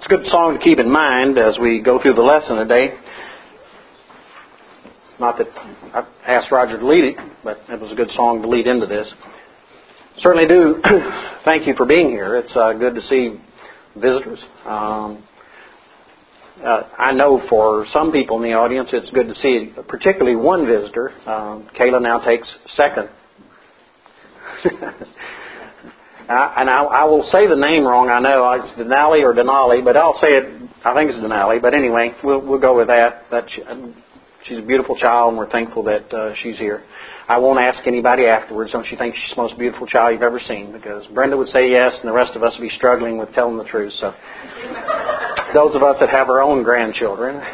It's a good song to keep in mind as we go through the lesson today. Not that I asked Roger to lead it, but it was a good song to lead into this. Certainly do thank you for being here. It's good to see visitors. I know for some people in the audience it's good to see particularly one visitor. Kayla now takes second. And I will say the name wrong, I know. It's Denali or Denali, but I'll say it, I think it's Denali. But anyway, we'll go with that. She's a beautiful child, and we're thankful that she's here. I won't ask anybody afterwards, don't you think she's the most beautiful child you've ever seen? Because Brenda would say yes, and the rest of us would be struggling with telling the truth. So those of us that have our own grandchildren.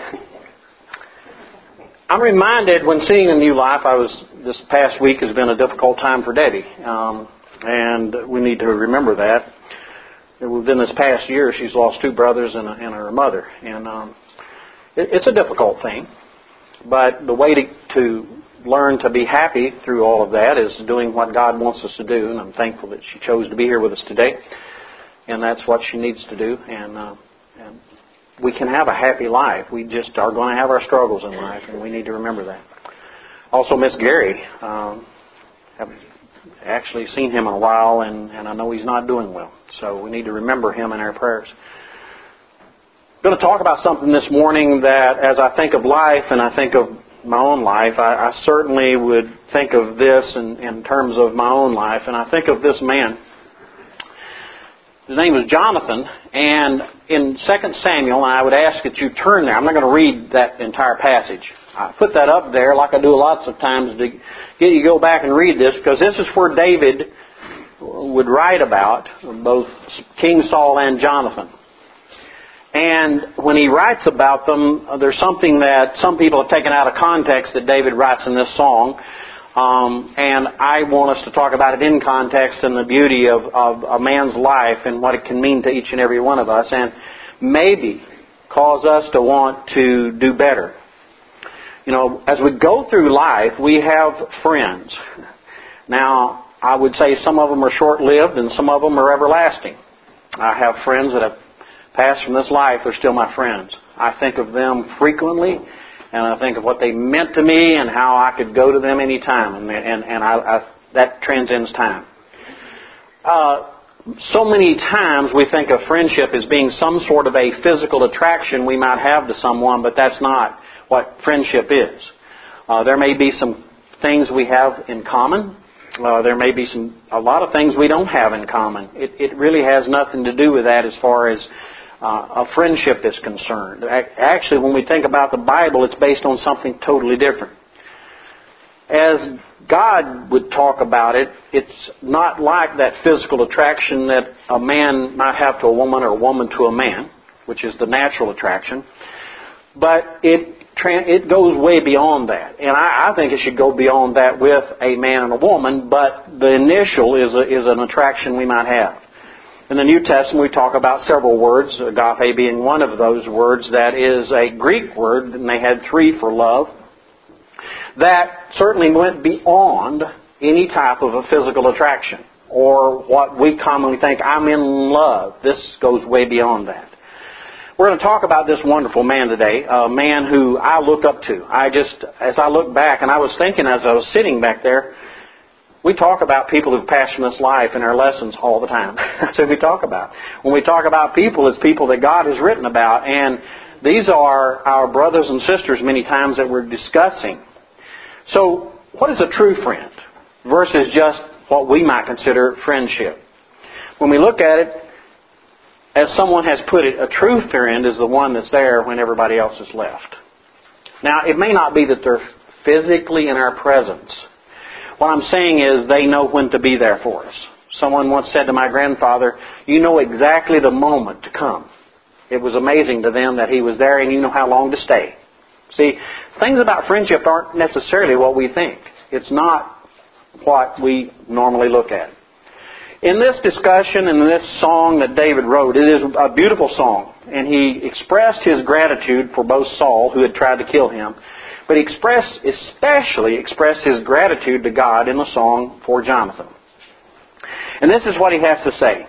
I'm reminded when seeing a new life, this past week has been a difficult time for Debbie. And we need to remember that. Within this past year, she's lost 2 brothers and her mother. And it's a difficult thing. But the way to learn to be happy through all of that is doing what God wants us to do. And I'm thankful that she chose to be here with us today. And that's what she needs to do. And we can have a happy life. We just are going to have our struggles in life. And we need to remember that. Also, Miss Gary. I've actually seen him in a while, and I know he's not doing well. So we need to remember him in our prayers. I'm going to talk about something this morning that, as I think of life and I think of my own life, I certainly would think of this in terms of my own life. And I think of this man. His name is Jonathan. And in 2 Samuel, I would ask that you turn there. I'm not going to read that entire passage. I put that up there like I do lots of times to get you to go back and read this, because this is where David would write about both King Saul and Jonathan. And when he writes about them, there's something that some people have taken out of context that David writes in this song. And I want us to talk about it in context and the beauty of a man's life and what it can mean to each and every one of us, and maybe cause us to want to do better. You know, as we go through life, we have friends. Now, I would say some of them are short-lived and some of them are everlasting. I have friends that have passed from this life. They're still my friends. I think of them frequently, and I think of what they meant to me and how I could go to them any time. And that transcends time. So many times we think of friendship as being some sort of a physical attraction we might have to someone, but that's not what friendship is. There may be some things we have in common. There may be a lot of things we don't have in common. It really has nothing to do with that as far as a friendship is concerned. Actually, when we think about the Bible, it's based on something totally different. As God would talk about it, it's not like that physical attraction that a man might have to a woman or a woman to a man, which is the natural attraction. But it goes way beyond that. And I think it should go beyond that with a man and a woman, but the initial is an attraction we might have. In the New Testament, we talk about several words, agape being one of those words. That is a Greek word, and they had 3 for love. That certainly went beyond any type of a physical attraction, or what we commonly think, I'm in love. This goes way beyond that. We're going to talk about this wonderful man today, a man who I look up to. As I look back, and I was thinking as I was sitting back there, we talk about people who've passed from this life in our lessons all the time. That's what we talk about. When we talk about people, it's people that God has written about. And these are our brothers and sisters many times that we're discussing. So, what is a true friend versus just what we might consider friendship? When we look at it, as someone has put it, a true friend is the one that's there when everybody else is left. Now, it may not be that they're physically in our presence. What I'm saying is they know when to be there for us. Someone once said to my grandfather, you know exactly the moment to come. It was amazing to them that he was there and you know how long to stay. See, things about friendship aren't necessarily what we think. It's not what we normally look at. In this discussion and in this song that David wrote, it is a beautiful song. And he expressed his gratitude for both Saul, who had tried to kill him, but he especially expressed his gratitude to God in the song for Jonathan. And this is what he has to say.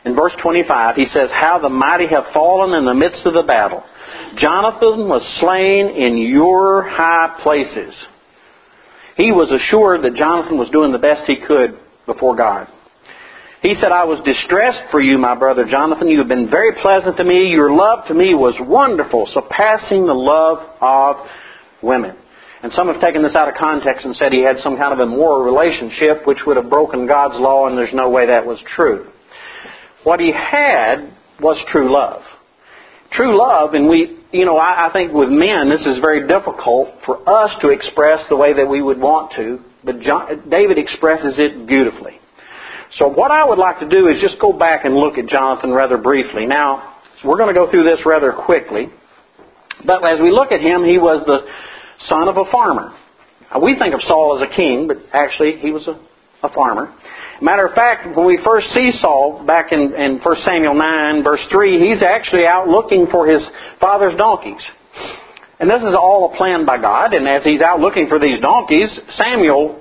In verse 25, he says, "How the mighty have fallen in the midst of the battle. Jonathan was slain in your high places." He was assured that Jonathan was doing the best he could before God. He said, "I was distressed for you, my brother Jonathan. You have been very pleasant to me. Your love to me was wonderful, surpassing the love of women." And some have taken this out of context and said he had some kind of immoral relationship which would have broken God's law, and there's no way that was true. What he had was true love. True love, and I think with men this is very difficult for us to express the way that we would want to, but David expresses it beautifully. So what I would like to do is just go back and look at Jonathan rather briefly. Now, we're going to go through this rather quickly, but as we look at him, he was the son of a farmer. Now, we think of Saul as a king, but actually he was a farmer. Matter of fact, when we first see Saul back in 1 Samuel 9, verse 3, he's actually out looking for his father's donkeys. And this is all a plan by God, and as he's out looking for these donkeys, Samuel,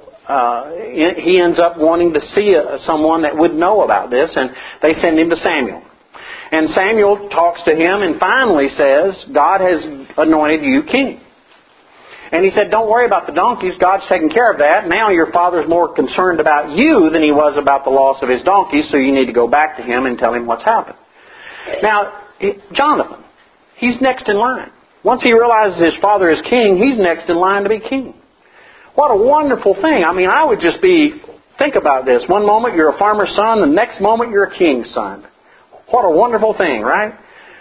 he ends up wanting to see someone that would know about this, and they send him to Samuel. And Samuel talks to him and finally says, "God has anointed you king." And he said, "Don't worry about the donkeys. God's taken care of that. Now your father's more concerned about you than he was about the loss of his donkeys, so you need to go back to him and tell him what's happened." Now, Jonathan, he's next in line. Once he realizes his father is king, he's next in line to be king. What a wonderful thing. I mean, I would just think about this. One moment you're a farmer's son, the next moment you're a king's son. What a wonderful thing, right?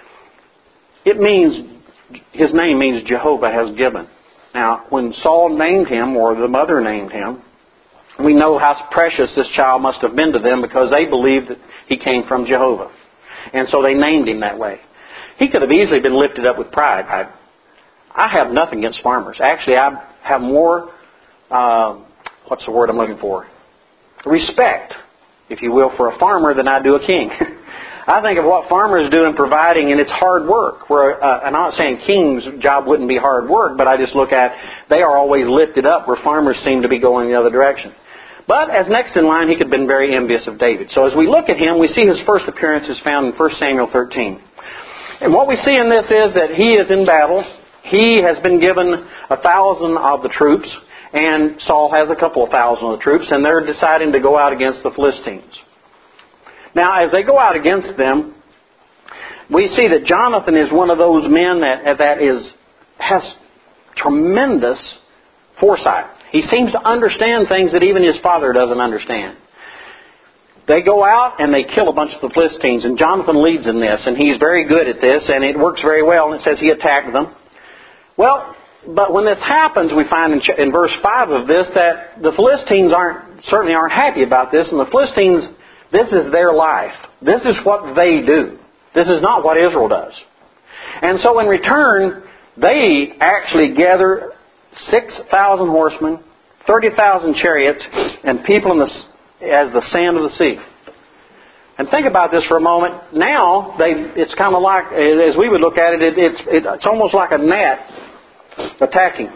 It means, his name means Jehovah has given. Now, when Saul named him, or the mother named him, we know how precious this child must have been to them because they believed that he came from Jehovah. And so they named him that way. He could have easily been lifted up with pride. I have nothing against farmers. Actually, I have more, what's the word I'm looking for? Respect, if you will, for a farmer than I do a king. I think of what farmers do in providing, and it's hard work. I'm not saying king's job wouldn't be hard work, but I just look at they are always lifted up where farmers seem to be going the other direction. But as next in line, he could have been very envious of David. So as we look at him, we see his first appearance is found in 1 Samuel 13. And what we see in this is that he is in battle. He has been given 1,000 of the troops, and Saul has a couple of thousand of the troops, and they're deciding to go out against the Philistines. Now, as they go out against them, we see that Jonathan is one of those men that has tremendous foresight. He seems to understand things that even his father doesn't understand. They go out and they kill a bunch of the Philistines, and Jonathan leads in this, and he's very good at this, and it works very well, and it says he attacked them. Well, but when this happens, we find in verse 5 of this that the Philistines certainly aren't happy about this, and the Philistines, this is their life. This is what they do. This is not what Israel does. And so in return, they actually gather 6,000 horsemen, 30,000 chariots, and people as the sand of the sea. And think about this for a moment. Now, it's kind of like, as we would look at it, it's almost like a gnat attacking.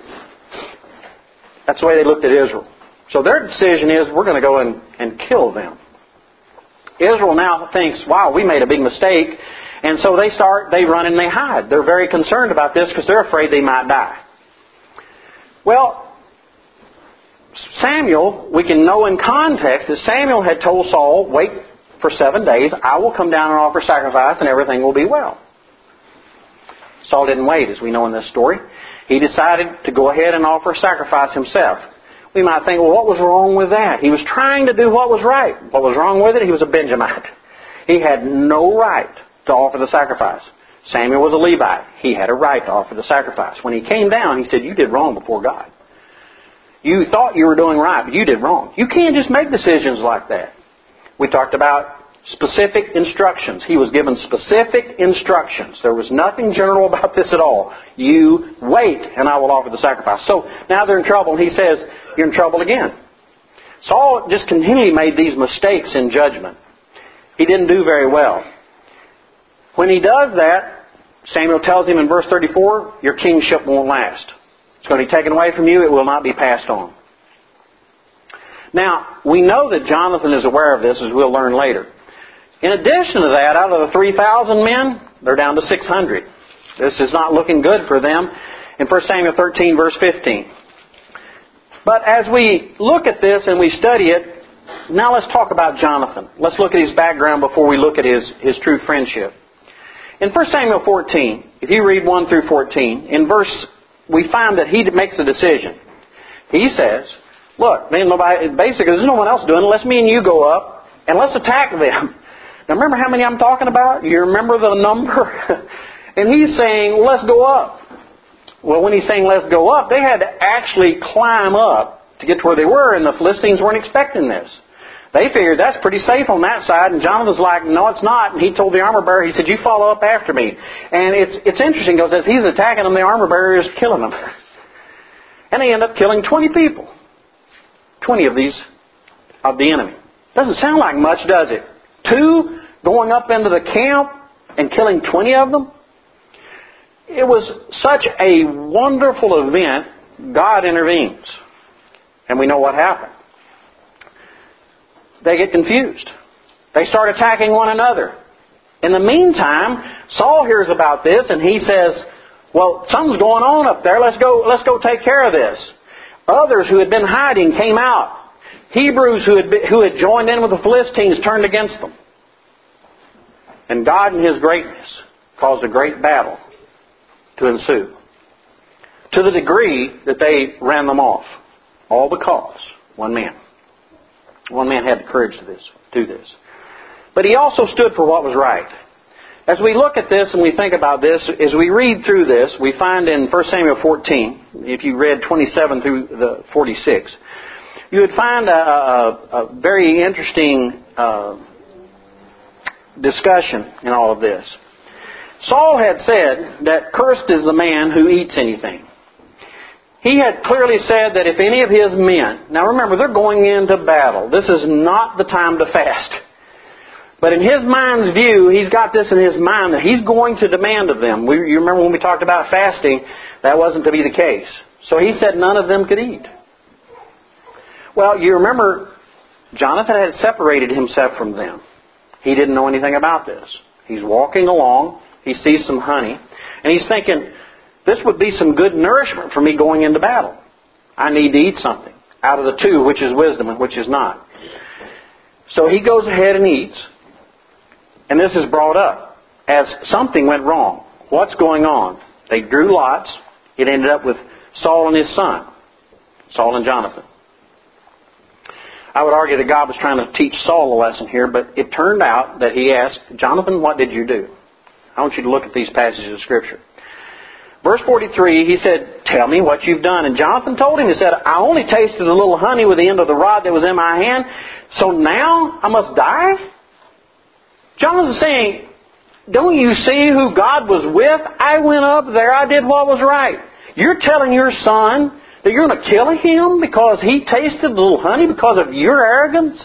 That's the way they looked at Israel. So their decision is, we're going to go and kill them. Israel now thinks, wow, we made a big mistake. And so they run and they hide. They're very concerned about this because they're afraid they might die. Well, Samuel, we can know in context that Samuel had told Saul, wait for 7 days, I will come down and offer sacrifice and everything will be well. Saul didn't wait, as we know in this story. He decided to go ahead and offer sacrifice himself. We might think, well, what was wrong with that? He was trying to do what was right. What was wrong with it? He was a Benjamite. He had no right to offer the sacrifice. Samuel was a Levite. He had a right to offer the sacrifice. When he came down, he said, you did wrong before God. You thought you were doing right, but you did wrong. You can't just make decisions like that. We talked about specific instructions. He was given specific instructions. There was nothing general about this at all. You wait, and I will offer the sacrifice. So now they're in trouble, and he says, you're in trouble again. Saul just continually made these mistakes in judgment. He didn't do very well. When he does that, Samuel tells him in verse 34, your kingship won't last. It's going to be taken away from you. It will not be passed on. Now, we know that Jonathan is aware of this, as we'll learn later. In addition to that, out of the 3,000 men, they're down to 600. This is not looking good for them in 1 Samuel 13, verse 15. But as we look at this and we study it, now let's talk about Jonathan. Let's look at his background before we look at his true friendship. In 1 Samuel 14, if you read 1 through 14, we find that he makes a decision. He says, look, basically there's no one else doing it. Let's me and you go up and let's attack them. Now remember how many I'm talking about? You remember the number? And he's saying, well, let's go up. Well, when he's saying let's go up, they had to actually climb up to get to where they were, and the Philistines weren't expecting this. They figured that's pretty safe on that side, and Jonathan's like, no, it's not. And he told the armor bearer, he said, you follow up after me. And it's interesting, because as he's attacking them, the armor bearer is killing them. And they end up killing 20 people. 20 of these of the enemy. Doesn't sound like much, does it? 2 going up into the camp and killing 20 of them? It was such a wonderful event, God intervenes. And we know what happened. They get confused. They start attacking one another. In the meantime, Saul hears about this and he says, well, something's going on up there. Let's go take care of this. Others who had been hiding came out. Hebrews who had joined in with the Philistines turned against them. And God in His greatness caused a great battle to ensue. To the degree that they ran them off. All because one man had the courage to do this. But he also stood for what was right. As we look at this and we think about this, as we read through this, we find in 1 Samuel 14, if you read 27 through the 46, you would find a very interesting discussion in all of this. Saul had said that cursed is the man who eats anything. He had clearly said that if any of his men... Now remember, they're going into battle. This is not the time to fast. But in his mind's view, he's got this in his mind that he's going to demand of them. You remember when we talked about fasting, that wasn't to be the case. So he said none of them could eat. Well, you remember, Jonathan had separated himself from them. He didn't know anything about this. He's walking along. He sees some honey. And he's thinking, this would be some good nourishment for me going into battle. I need to eat something. Out of the 2, which is wisdom and which is not. So he goes ahead and eats. And this is brought up as something went wrong. What's going on? They drew lots. It ended up with Saul and his son. Saul and Jonathan. I would argue that God was trying to teach Saul a lesson here, but it turned out that he asked, Jonathan, what did you do? I want you to look at these passages of Scripture. Verse 43, he said, tell me what you've done. And Jonathan told him, he said, I only tasted a little honey with the end of the rod that was in my hand, so now I must die? Jonathan's saying, don't you see who God was with? I went up there, I did what was right. You're telling your son that you're going to kill him because he tasted a little honey because of your arrogance?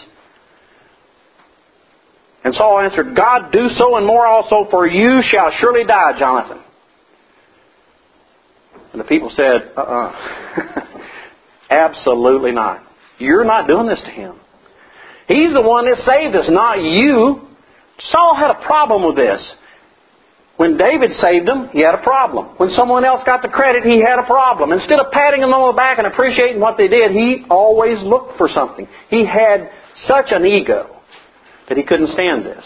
And Saul answered, God do so and more also, for you shall surely die, Jonathan. And the people said, absolutely not. You're not doing this to him. He's the one that saved us, not you. Saul had a problem with this. When David saved him, he had a problem. When someone else got the credit, he had a problem. Instead of patting them on the back and appreciating what they did, he always looked for something. He had such an ego that he couldn't stand this.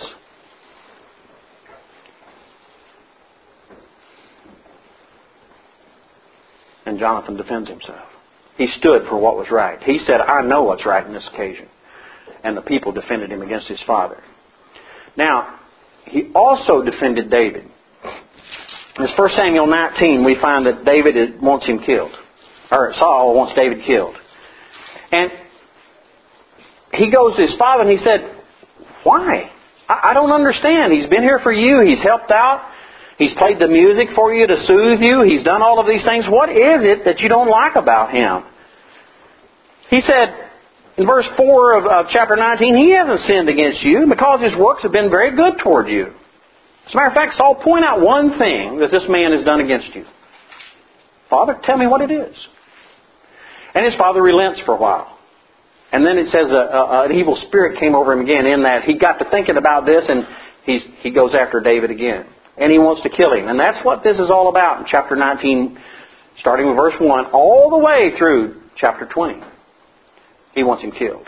And Jonathan defends himself. He stood for what was right. He said, I know what's right in this occasion. And the people defended him against his father. Now, he also defended David. In 1 Samuel 19, we find that David wants him killed. Or Saul wants David killed. And he goes to his father and he said, why? I don't understand. He's been here for you. He's helped out. He's played the music for you to soothe you. He's done all of these things. What is it that you don't like about him? He said in verse 4 of chapter 19, he hasn't sinned against you because his works have been very good toward you. As a matter of fact, Saul, point out one thing that this man has done against you. Father, tell me what it is. And his father relents for a while. And then it says an evil spirit came over him again, in that he got to thinking about this, and he goes after David again. And he wants to kill him. And that's what this is all about in chapter 19, starting with verse 1, all the way through chapter 20. He wants him killed.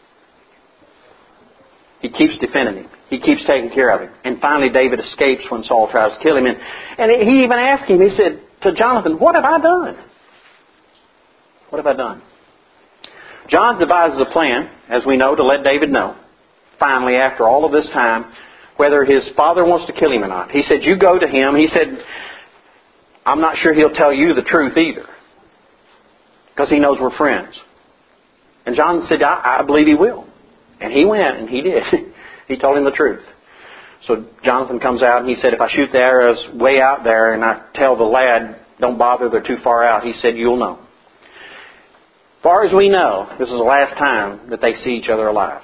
He keeps defending him. He keeps taking care of him. And finally David escapes when Saul tries to kill him. And he even asked him, he said to Jonathan, "What have I done? What have I done?" John devises a plan, as we know, to let David know, finally, after all of this time, whether his father wants to kill him or not. He said, "You go to him." He said, "I'm not sure he'll tell you the truth either, because he knows we're friends." And John said, I believe he will. And he went, and he did. He told him the truth. So Jonathan comes out, and he said, "If I shoot the arrows way out there, and I tell the lad, don't bother, they're too far out," he said, "you'll know." As far as we know, this is the last time that they see each other alive.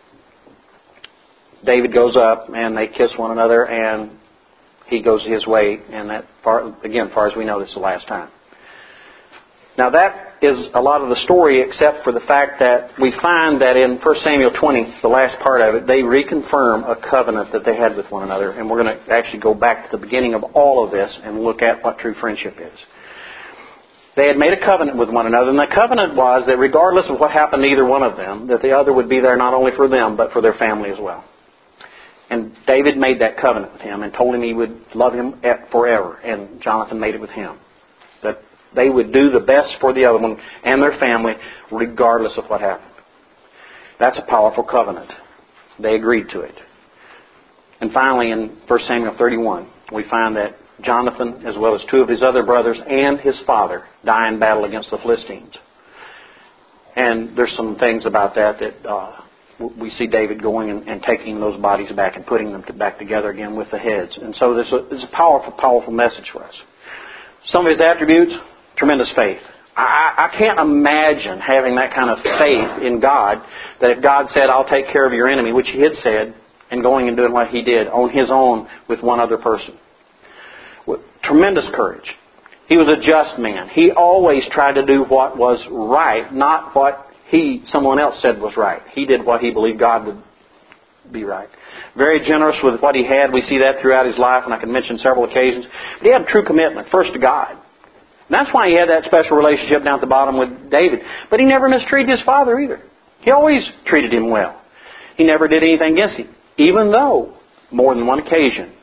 David goes up, and they kiss one another, and he goes his way. And that, as far as we know, this is the last time. Now that is a lot of the story, except for the fact that we find that in 1 Samuel 20, the last part of it, they reconfirm a covenant that they had with one another. And we're going to actually go back to the beginning of all of this and look at what true friendship is. They had made a covenant with one another, and the covenant was that regardless of what happened to either one of them, that the other would be there not only for them, but for their family as well. And David made that covenant with him and told him he would love him forever. And Jonathan made it with him, that they would do the best for the other one and their family regardless of what happened. That's a powerful covenant. They agreed to it. And finally, in 1 Samuel 31, we find that Jonathan, as well as two of his other brothers and his father, die in battle against the Philistines. And there's some things about that we see David going and taking those bodies back and putting them back together again with the heads. And so there's a powerful, powerful message for us. Some of his attributes, tremendous faith. I can't imagine having that kind of faith in God, that if God said, "I'll take care of your enemy," which he had said, and going and doing what he did on his own with one other person. Tremendous courage. He was a just man. He always tried to do what was right, not what someone else said was right. He did what he believed God would be right. Very generous with what he had. We see that throughout his life, and I can mention several occasions. But he had true commitment, first to God. And that's why he had that special relationship down at the bottom with David. But he never mistreated his father either. He always treated him well. He never did anything against him, even though more than one occasion,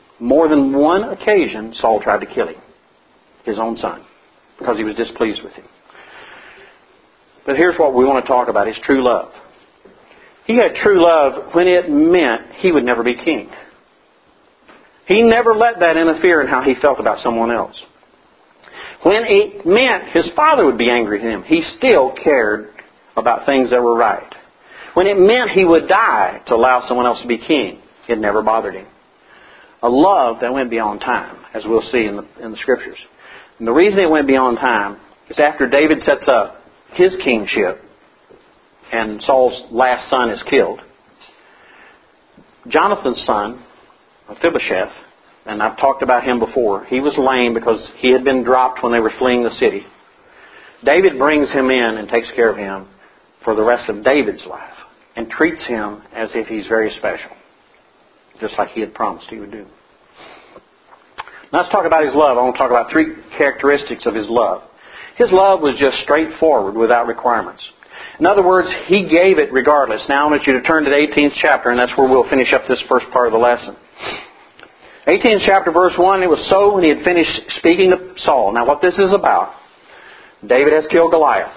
Saul tried to kill him, his own son, because he was displeased with him. But here's what we want to talk about, his true love. He had true love when it meant he would never be king. He never let that interfere in how he felt about someone else. When it meant his father would be angry at him, he still cared about things that were right. When it meant he would die to allow someone else to be king, it never bothered him. A love that went beyond time, as we'll see in the Scriptures. And the reason it went beyond time is after David sets up his kingship and Saul's last son is killed, Jonathan's son, Mephibosheth, and I've talked about him before, he was lame because he had been dropped when they were fleeing the city. David brings him in and takes care of him for the rest of David's life and treats him as if he's very special, just like he had promised he would do. Now let's talk about his love. I want to talk about three characteristics of his love. His love was just straightforward, without requirements. In other words, he gave it regardless. Now I want you to turn to the 18th chapter, and that's where we'll finish up this first part of the lesson. 18th chapter, verse 1, it was so when he had finished speaking to Saul. Now what this is about, David has killed Goliath.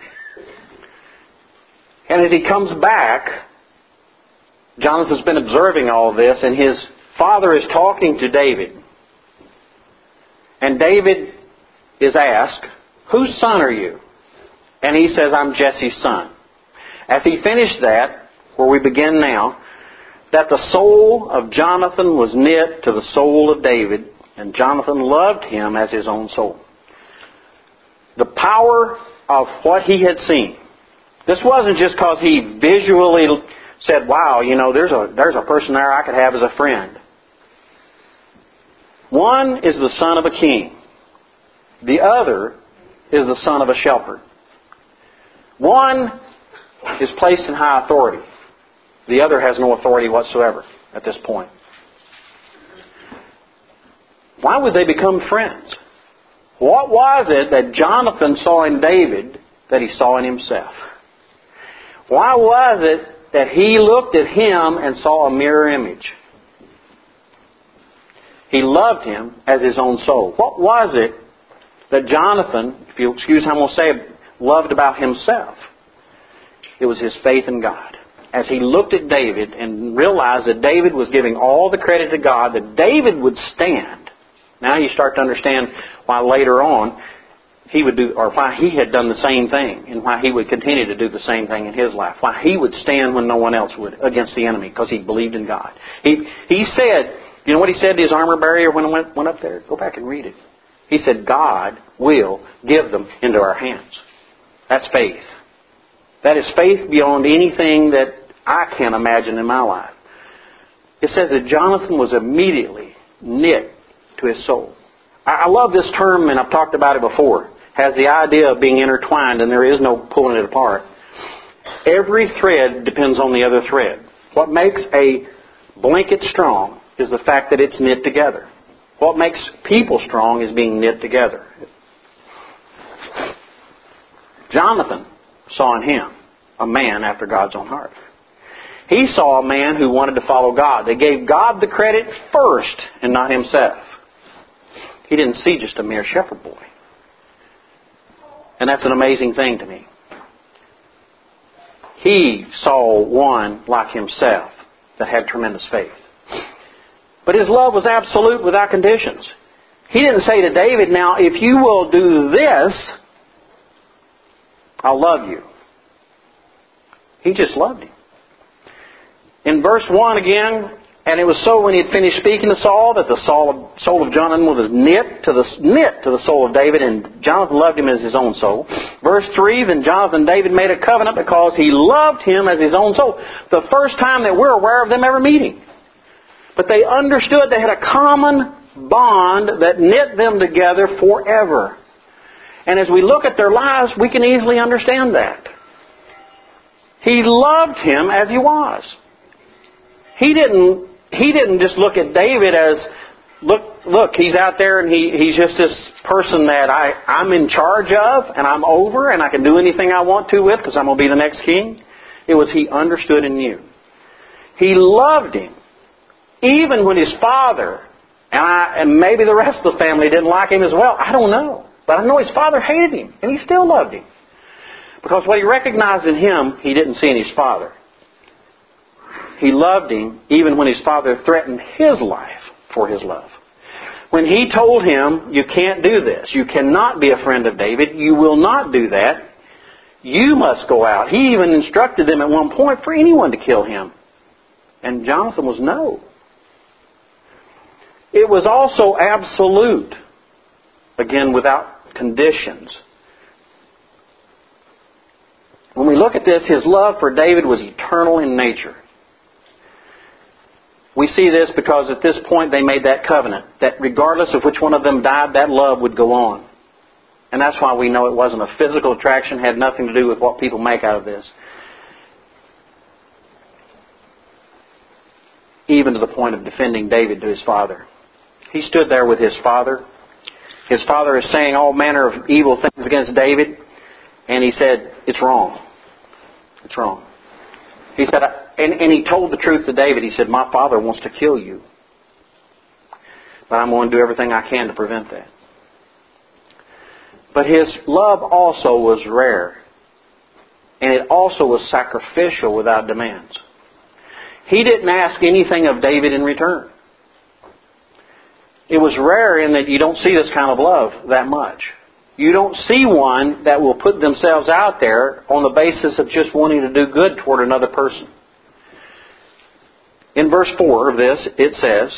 And as he comes back, Jonathan's been observing all of this, and his father is talking to David. And David is asked, "Whose son are you?" And he says, "I'm Jesse's son." As he finished that, where we begin now, that the soul of Jonathan was knit to the soul of David, and Jonathan loved him as his own soul. The power of what he had seen. This wasn't just because he visually said, "Wow, there's a person there I could have as a friend." One is the son of a king. The other is the son of a shepherd. One is placed in high authority. The other has no authority whatsoever at this point. Why would they become friends? What was it that Jonathan saw in David that he saw in himself? Why was it that he looked at him and saw a mirror image? He loved him as his own soul. What was it that Jonathan, if you'll excuse how I'm going to say it, loved about himself? It was his faith in God. As he looked at David and realized that David was giving all the credit to God, that David would stand. Now you start to understand why later on he would do, or why he had done the same thing, and why he would continue to do the same thing in his life. Why he would stand when no one else would against the enemy, because he believed in God. He said, you know what he said to his armor bearer when he went up there? Go back and read it. He said, God will give them into our hands. That's faith. That is faith beyond anything that I can imagine in my life. It says that Jonathan was immediately knit to his soul. I love this term, and I've talked about it before. It has the idea of being intertwined, and there is no pulling it apart. Every thread depends on the other thread. What makes a blanket strong is the fact that it's knit together. What makes people strong is being knit together. Jonathan saw in him a man after God's own heart. He saw a man who wanted to follow God. They gave God the credit first and not himself. He didn't see just a mere shepherd boy. And that's an amazing thing to me. He saw one like himself that had tremendous faith. But his love was absolute without conditions. He didn't say to David, now if you will do this, I'll love you. He just loved him. In verse 1 again, and it was so when he had finished speaking to Saul that the soul of Jonathan was knit to the soul of David, and Jonathan loved him as his own soul. Verse 3, then Jonathan and David made a covenant because he loved him as his own soul. The first time that we're aware of them ever meeting. But they understood they had a common bond that knit them together forever. And as we look at their lives, we can easily understand that. He loved him as he was. He didn't just look at David as, look, he's out there and he's just this person that I'm in charge of and I'm over and I can do anything I want to with because I'm going to be the next king. It was he understood and knew. He loved him. Even when his father, and maybe the rest of the family didn't like him as well. I don't know. But I know his father hated him and he still loved him. Because what he recognized in him, he didn't see in his father. He loved him even when his father threatened his life for his love. When he told him, you can't do this. You cannot be a friend of David. You will not do that. You must go out. He even instructed them at one point for anyone to kill him. And Jonathan was no. It was also absolute. Again, without conditions. When we look at this, his love for David was eternal in nature. We see this because at this point they made that covenant, that regardless of which one of them died, that love would go on. And that's why we know it wasn't a physical attraction, had nothing to do with what people make out of this. Even to the point of defending David to his father. He stood there with his father. His father is saying all manner of evil things against David. And he said, it's wrong. It's wrong. He said, and he told the truth to David. He said, my father wants to kill you. But I'm going to do everything I can to prevent that. But his love also was rare. And it also was sacrificial without demands. He didn't ask anything of David in return. It was rare in that you don't see this kind of love that much. You don't see one that will put themselves out there on the basis of just wanting to do good toward another person. In verse 4 of this, it says,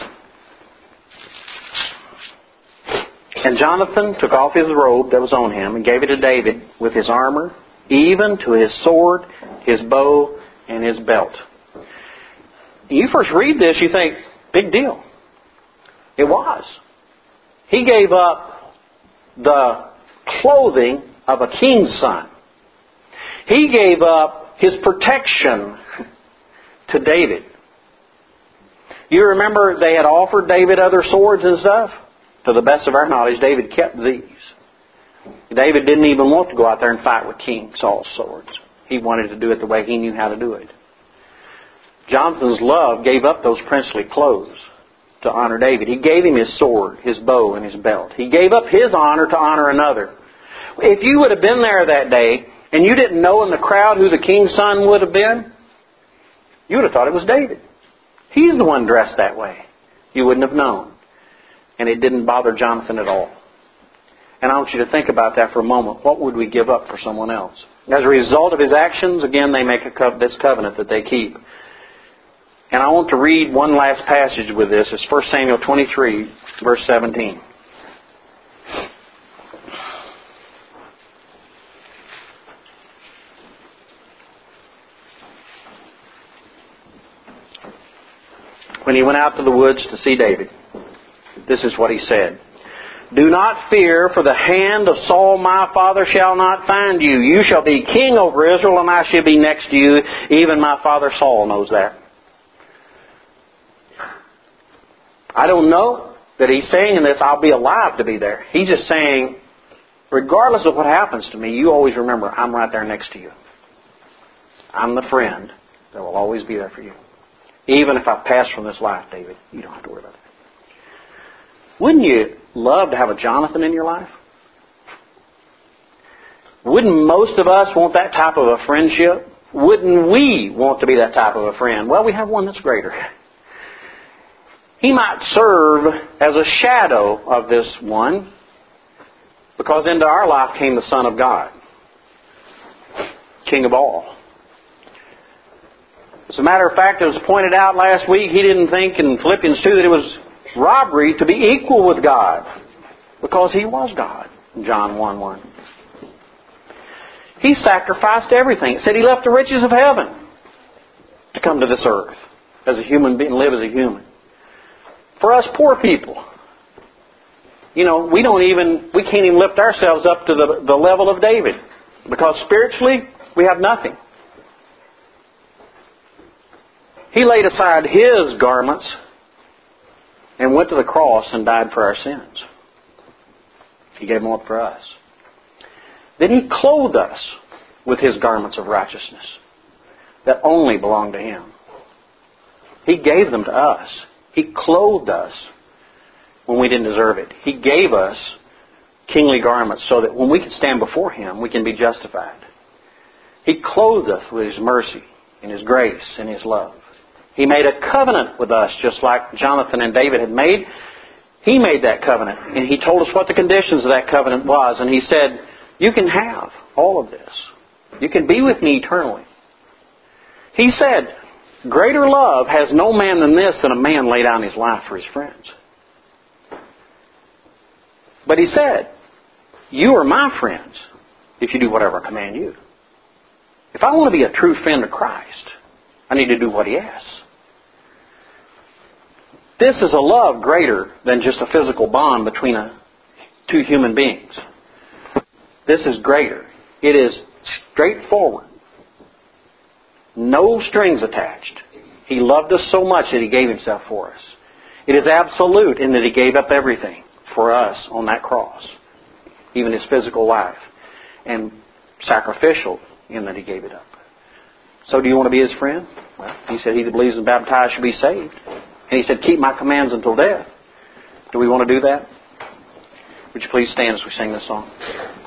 and Jonathan took off his robe that was on him and gave it to David with his armor, even to his sword, his bow, and his belt. You first read this, you think, big deal. It was. He gave up the clothing of a king's son. He gave up his protection to David. You remember they had offered David other swords and stuff? To the best of our knowledge, David kept these. David didn't even want to go out there and fight with King Saul's swords. He wanted to do it the way he knew how to do it. Jonathan's love gave up those princely clothes to honor David. He gave him his sword, his bow, and his belt. He gave up his honor to honor another. If you would have been there that day and you didn't know in the crowd who the king's son would have been, you would have thought it was David. He's the one dressed that way. You wouldn't have known. And it didn't bother Jonathan at all. And I want you to think about that for a moment. What would we give up for someone else? As a result of his actions, again, they make this covenant that they keep. And I want to read one last passage with this. It's 1 Samuel 23, verse 17. When he went out to the woods to see David, this is what he said. Do not fear, for the hand of Saul my father shall not find you. You shall be king over Israel, and I shall be next to you. Even my father Saul knows that. I don't know that he's saying in this, I'll be alive to be there. He's just saying, regardless of what happens to me, you always remember, I'm right there next to you. I'm the friend that will always be there for you. Even if I pass from this life, David, you don't have to worry about it. Wouldn't you love to have a Jonathan in your life? Wouldn't most of us want that type of a friendship? Wouldn't we want to be that type of a friend? Well, we have one that's greater. He might serve as a shadow of this one, because into our life came the Son of God, King of all. As a matter of fact, it was pointed out last week, he didn't think in Philippians 2 that it was robbery to be equal with God, because He was God, in John 1:1. He sacrificed everything. It said He left the riches of heaven to come to this earth as a human being, live as a human. For us poor people, we can't even lift ourselves up to the level of David, because spiritually we have nothing. He laid aside His garments and went to the cross and died for our sins. He gave them up for us. Then He clothed us with His garments of righteousness that only belong to Him. He gave them to us. He clothed us when we didn't deserve it. He gave us kingly garments so that when we can stand before Him, we can be justified. He clothed us with His mercy and His grace and His love. He made a covenant with us just like Jonathan and David had made. He made that covenant, and He told us what the conditions of that covenant was. And He said, you can have all of this. You can be with me eternally. He said, greater love has no man than this, than a man lay down his life for his friends. But He said, you are my friends if you do whatever I command you. If I want to be a true friend of Christ, I need to do what He asks. This is a love greater than just a physical bond between two human beings. This is greater. It is straightforward. No strings attached. He loved us so much that He gave Himself for us. It is absolute in that He gave up everything for us on that cross, even His physical life, and sacrificial in that He gave it up. So do you want to be His friend? Well, He said, he that believes and baptized shall be saved. And He said, keep my commands until death. Do we want to do that? Would you please stand as we sing this song?